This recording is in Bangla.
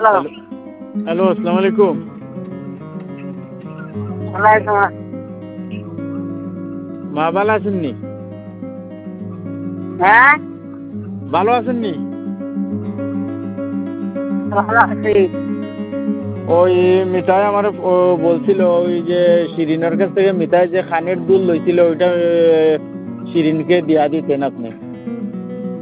হ্যালো হ্যালো, আসসালামু আলাইকুম। ওয়ালাইকুম মা ভালো আছেননি? হ্যাঁ, ভালো আছেননি? ভালো আছি। ওই মিঠাই আমার বলছিল ওই যে শিরিনের কাছ থেকে মিঠাই যে খানের দুল লইছিল ওইটা শিরিনকে দিয়া দিতেন আপনি।